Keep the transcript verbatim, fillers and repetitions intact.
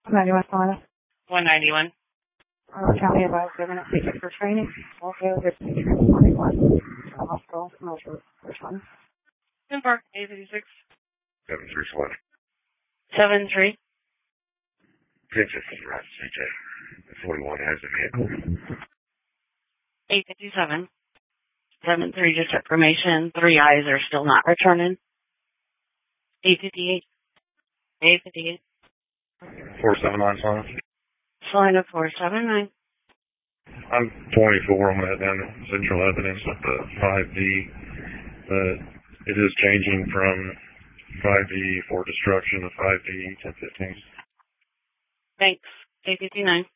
ninety-one, Florida. one ninety-one. Uh, county advised they're going to take it for training. Also, it's twenty-one. Hospital, not sure which one. ten Park, eight fifty-six. seven three one. seven three. Princess is right, C J. The forty-one has a vehicle. eight fifty-seven. seven three, just information. Three eyes are still not returning. eight fifty-eight. eight fifty-eight. four seven nine, Sonic. Flying up four seven nine. I'm twenty-four. I'm going to head down to Central Evidence with the five D. But it is changing from five D for destruction to five D ten fifteen. Thanks. eight fifty-nine.